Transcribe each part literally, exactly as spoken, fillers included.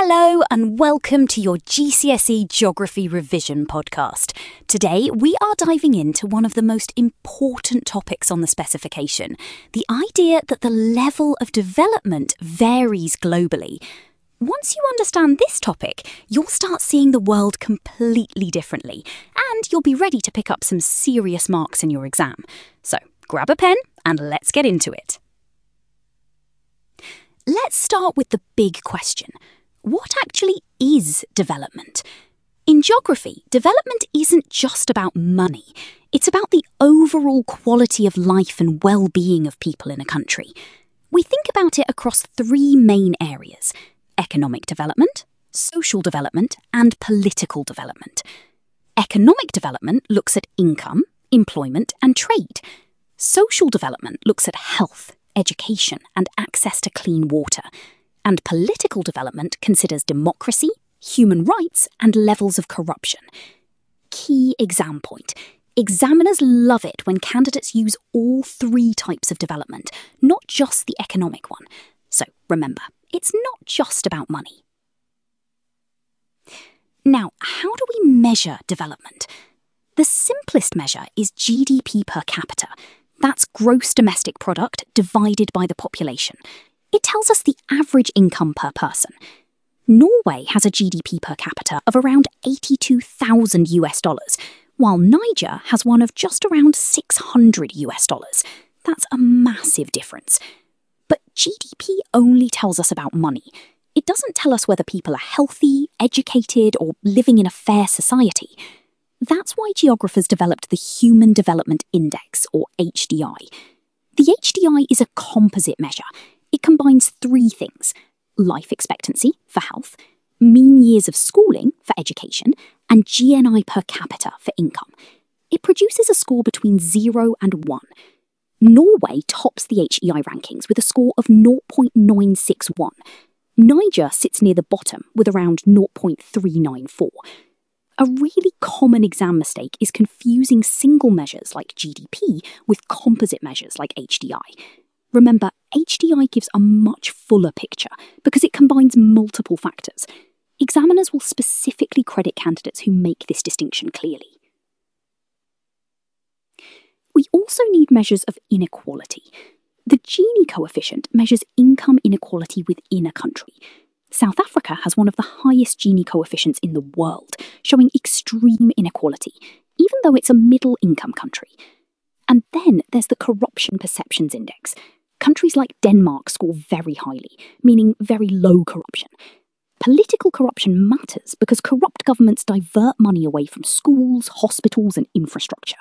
Hello and welcome to your G C S E Geography Revision podcast. Today we are diving into one of the most important topics on the specification, the idea that the level of development varies globally. Once you understand this topic, you'll start seeing the world completely differently, and you'll be ready to pick up some serious marks in your exam. So grab a pen and let's get into it. Let's start with the big question. What actually is development? In geography, development isn't just about money. It's about the overall quality of life and well-being of people in a country. We think about it across three main areas: economic development, social development, and political development. Economic development looks at income, employment, and trade. Social development looks at health, education, and access to clean water. And political development considers democracy, human rights, and levels of corruption. Key exam point. Examiners love it when candidates use all three types of development, not just the economic one. So remember, it's not just about money. Now, how do we measure development? The simplest measure is G D P per capita. That's gross domestic product divided by the population. It tells us the average income per person. Norway has a G D P per capita of around eighty-two thousand US dollars, while Niger has one of just around six hundred US dollars. That's a massive difference. But G D P only tells us about money. It doesn't tell us whether people are healthy, educated, or living in a fair society. That's why geographers developed the Human Development Index, or H D I. The H D I is a composite measure. It combines three things: life expectancy for health, mean years of schooling for education, and G N I per capita for income. It produces a score between zero and one. Norway tops the H D I rankings with a score of zero point nine six one. Niger sits near the bottom with around zero point three nine four. A really common exam mistake is confusing single measures like G D P with composite measures like H D I. Remember, H D I gives a much fuller picture because it combines multiple factors. Examiners will specifically credit candidates who make this distinction clearly. We also need measures of inequality. The Gini coefficient measures income inequality within a country. South Africa has one of the highest Gini coefficients in the world, showing extreme inequality, even though it's a middle-income country. And then there's the Corruption Perceptions Index. Countries like Denmark score very highly, meaning very low corruption. Political corruption matters because corrupt governments divert money away from schools, hospitals, and infrastructure.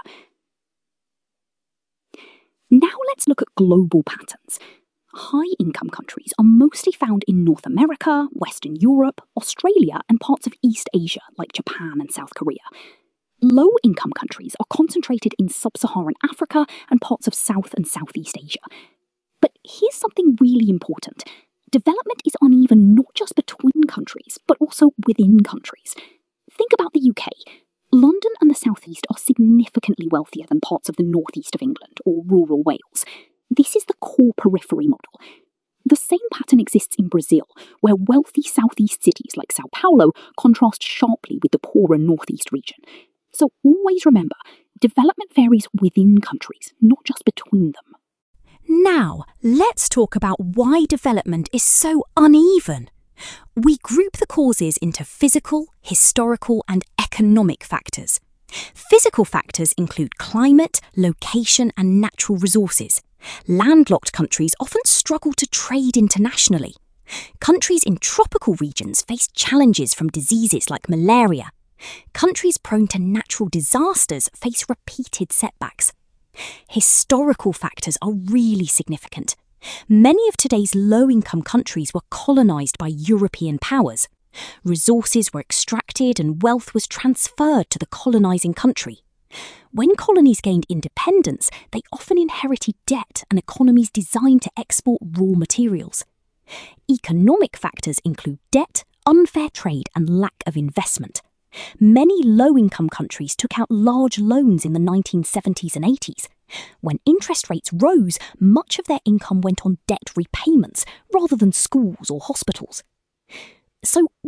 Now let's look at global patterns. High-income countries are mostly found in North America, Western Europe, Australia, and parts of East Asia like Japan and South Korea. Low-income countries are concentrated in sub-Saharan Africa and parts of South and Southeast Asia. But here's something really important. Development is uneven not just between countries, but also within countries. Think about the U K. London and the Southeast are significantly wealthier than parts of the northeast of England or rural Wales. This is the core periphery model. The same pattern exists in Brazil, where wealthy southeast cities like Sao Paulo contrast sharply with the poorer northeast region. So always remember, development varies within countries, not just between them. Now, let's talk about why development is so uneven. We group the causes into physical, historical, and economic factors. Physical factors include climate, location, and natural resources. Landlocked countries often struggle to trade internationally. Countries in tropical regions face challenges from diseases like malaria. Countries prone to natural disasters face repeated setbacks. Historical factors are really significant. Many of today's low-income countries were colonised by European powers. Resources were extracted and wealth was transferred to the colonising country. When colonies gained independence, they often inherited debt and economies designed to export raw materials. Economic factors include debt, unfair trade, and lack of investment. Many low-income countries took out large loans in the nineteen seventies and eighties. When interest rates rose, much of their income went on debt repayments rather than schools or hospitals. So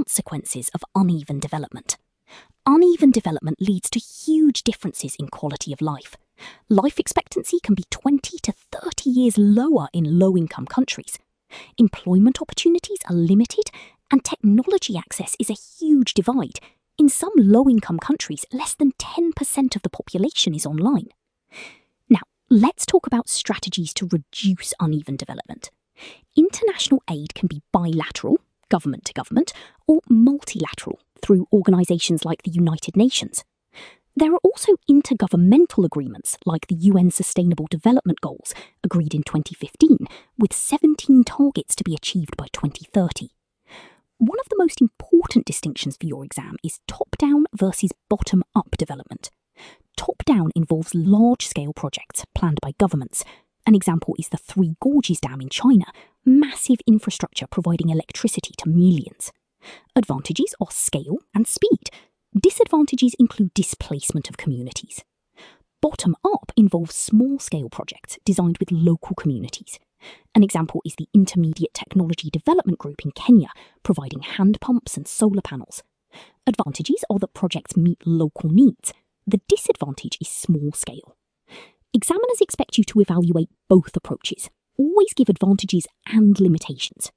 consequences of uneven development. Uneven development leads to huge differences in quality of life. Life expectancy can be twenty to thirty years lower in low-income countries. Employment opportunities are limited, and technology access is a huge divide. In some low-income countries, less than ten percent of the population is online. Now, let's talk about strategies to reduce uneven development. International aid can be bilateral, government to government, or multilateral through organisations like the United Nations. There are also intergovernmental agreements like the U N Sustainable Development Goals, agreed in twenty fifteen, with seventeen targets to be achieved by twenty thirty. One of the most important distinctions for your exam is top-down versus bottom-up development. Top-down involves large-scale projects planned by governments. An example is the Three Gorges Dam in China, massive infrastructure providing electricity to millions. Advantages are scale and speed. Disadvantages include displacement of communities. Bottom-up involves small-scale projects designed with local communities. An example is the Intermediate Technology Development Group in Kenya, providing hand pumps and solar panels. Advantages are that projects meet local needs. The disadvantage is small-scale. Examiners expect you to evaluate both approaches. Always give advantages and limitations.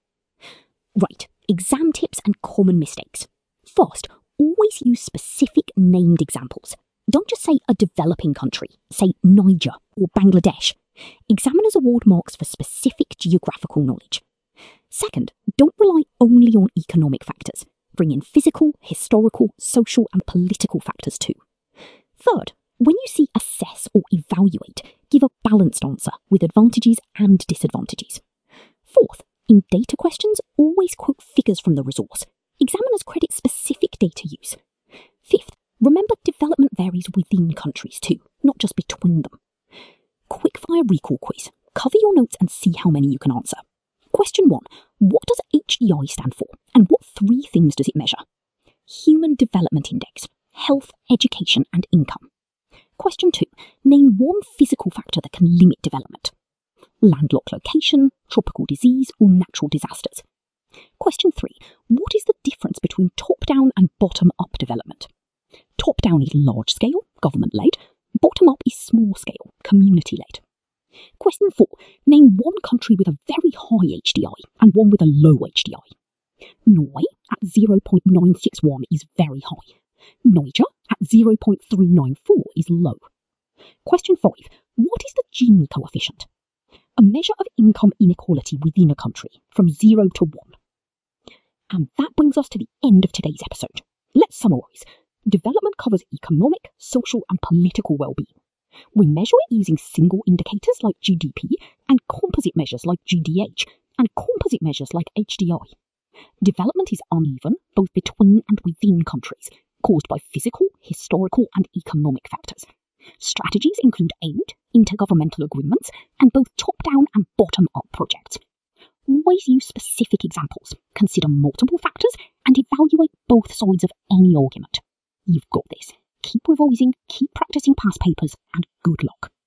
Right, exam tips and common mistakes. First, always use specific named examples. Don't just say a developing country, say Niger or Bangladesh. Examiners award marks for specific geographical knowledge. Second, don't rely only on economic factors. Bring in physical, historical, social and political factors too. Third, when you see assess or evaluate, give a balanced answer with advantages and disadvantages. Fourth, in data questions, always quote figures from the resource. Examiners credit specific data use. Fifth, remember development varies within countries too, not just between them. Quickfire recall quiz. Cover your notes and see how many you can answer. Question one. What does H D I stand for, and what three things does it measure? Human Development Index, health, education and income. Question two. Name one physical factor that can limit development. Landlocked location, tropical disease or natural disasters. Question three. What is the difference between top-down and bottom-up development? Top-down is large-scale, government-led. Bottom-up is small-scale, community-led. Question four. Name one country with a very high H D I and one with a low H D I. Norway at zero point nine six one is very high. Niger at zero point three nine four is low. Question five. What is the Gini coefficient? A measure of income inequality within a country, from zero to one. And that brings us to the end of today's episode. Let's summarise. Development covers economic, social and political well-being. We measure it using single indicators like G D P and composite measures like G D H and composite measures like H D I. Development is uneven both between and within countries, caused by physical, historical and economic factors. Strategies include aid, intergovernmental agreements, and both top-down and bottom-up projects. Always use specific examples, consider multiple factors, and evaluate both sides of any argument. You've got this. Keep revising, keep practicing past papers, and good luck.